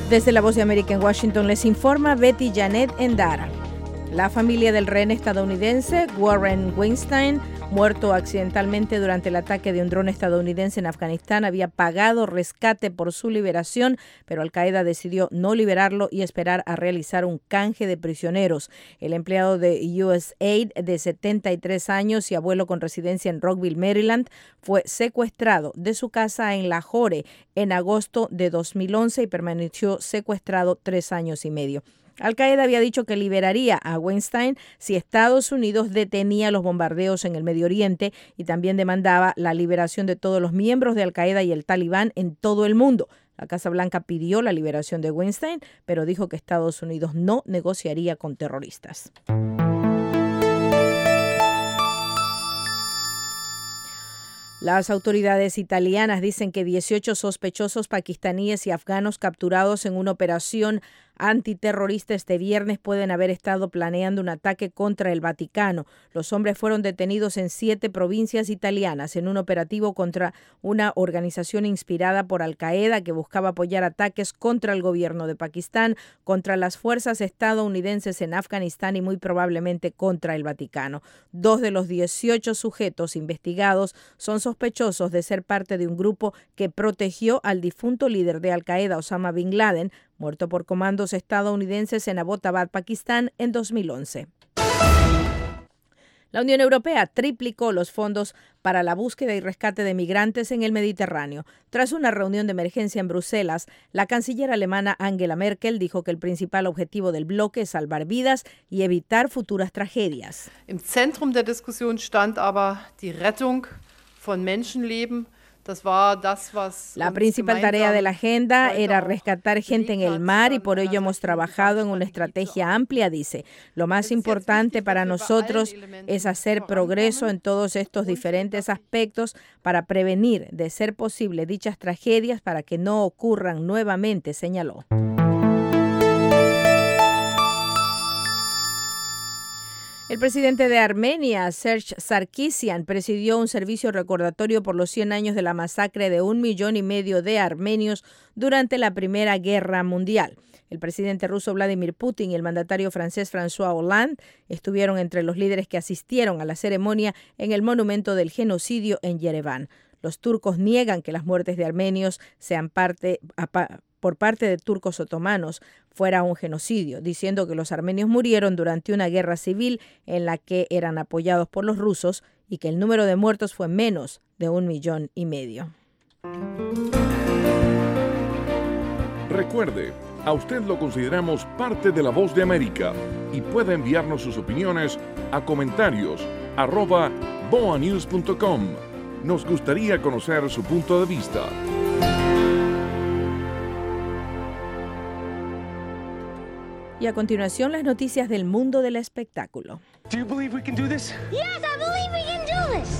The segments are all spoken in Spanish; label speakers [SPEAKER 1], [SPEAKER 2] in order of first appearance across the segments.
[SPEAKER 1] Desde la Voz de América en Washington les informa Betty Janet Endara. La familia del rehén estadounidense Warren Weinstein, muerto accidentalmente durante el ataque de un dron estadounidense en Afganistán, había pagado rescate por su liberación, pero Al-Qaeda decidió no liberarlo y esperar a realizar un canje de prisioneros. El empleado de USAID de 73 años y abuelo con residencia en Rockville, Maryland, fue secuestrado de su casa en Lahore en agosto de 2011 y permaneció secuestrado 3 años y medio. Al-Qaeda había dicho que liberaría a Weinstein si Estados Unidos detenía los bombardeos en el Medio Oriente y también demandaba la liberación de todos los miembros de Al-Qaeda y el Talibán en todo el mundo. La Casa Blanca pidió la liberación de Weinstein, pero dijo que Estados Unidos no negociaría con terroristas. Las autoridades italianas dicen que 18 sospechosos pakistaníes y afganos capturados en una operación antiterrorista este viernes pueden haber estado planeando un ataque contra el Vaticano. Los hombres fueron detenidos en 7 provincias italianas en un operativo contra una organización inspirada por Al-Qaeda que buscaba apoyar ataques contra el gobierno de Pakistán, contra las fuerzas estadounidenses en Afganistán y muy probablemente contra el Vaticano. 2 de los 18 sujetos investigados son sospechosos de ser parte de un grupo que protegió al difunto líder de Al-Qaeda, Osama Bin Laden, muerto por comandos estadounidenses en Abbottabad, Pakistán, en 2011. La Unión Europea triplicó los fondos para la búsqueda y rescate de migrantes en el Mediterráneo. Tras una reunión de emergencia en Bruselas, la canciller alemana Angela Merkel dijo que el principal objetivo del bloque es salvar vidas y evitar futuras tragedias.
[SPEAKER 2] Im Zentrum der Diskussion stand aber die Rettung von Menschenleben.
[SPEAKER 1] La principal tarea de la agenda era rescatar gente en el mar y por ello hemos trabajado en una estrategia amplia, dice. Lo más importante para nosotros es hacer progreso en todos estos diferentes aspectos para prevenir, de ser posible, dichas tragedias para que no ocurran nuevamente, señaló. El presidente de Armenia, Serge Sarkisian, presidió un servicio recordatorio por los 100 años de la masacre de 1,5 millones de armenios durante la Primera Guerra Mundial. El presidente ruso Vladimir Putin y el mandatario francés François Hollande estuvieron entre los líderes que asistieron a la ceremonia en el monumento del genocidio en Yereván. Los turcos niegan que las muertes de armenios sean por parte de turcos otomanos fuera un genocidio, diciendo que los armenios murieron durante una guerra civil en la que eran apoyados por los rusos y que el número de muertos fue menos de 1,5 millones.
[SPEAKER 3] Recuerde, a usted lo consideramos parte de La Voz de América y puede enviarnos sus opiniones a comentarios@boanews.com. Nos gustaría conocer su punto de vista.
[SPEAKER 1] Y a continuación, las noticias del mundo del espectáculo.
[SPEAKER 4] Do you believe we can do this?
[SPEAKER 5] Yes, I believe we can do this.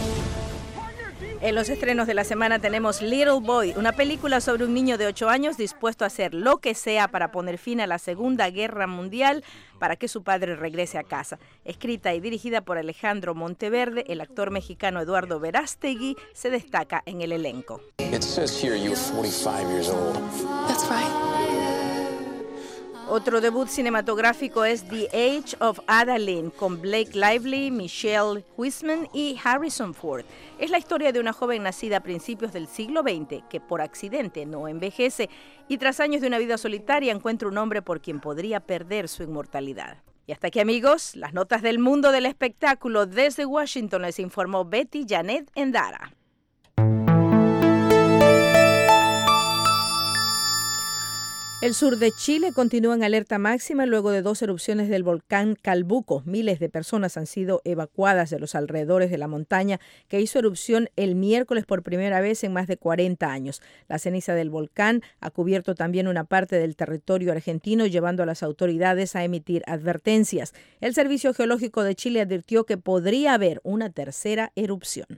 [SPEAKER 1] En los estrenos de la semana tenemos Little Boy, una película sobre un niño de 8 años dispuesto a hacer lo que sea para poner fin a la Segunda Guerra Mundial para que su padre regrese a casa. Escrita y dirigida por Alejandro Monteverde, el actor mexicano Eduardo Verástegui se destaca en el elenco.
[SPEAKER 6] It says here you're 45 years old.
[SPEAKER 5] That's right.
[SPEAKER 1] Otro debut cinematográfico es The Age of Adaline, con Blake Lively, Michelle Huisman y Harrison Ford. Es la historia de una joven nacida a principios del siglo XX que por accidente no envejece y tras años de una vida solitaria encuentra un hombre por quien podría perder su inmortalidad. Y hasta aquí, amigos, las notas del mundo del espectáculo. Desde Washington les informó Betty Janet Endara. El sur de Chile continúa en alerta máxima luego de 2 erupciones del volcán Calbuco. Miles de personas han sido evacuadas de los alrededores de la montaña que hizo erupción el miércoles por primera vez en más de 40 años. La ceniza del volcán ha cubierto también una parte del territorio argentino, llevando a las autoridades a emitir advertencias. El Servicio Geológico de Chile advirtió que podría haber una tercera erupción.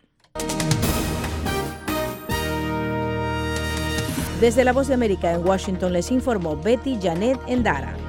[SPEAKER 1] Desde La Voz de América en Washington les informó Betty Janet Endara.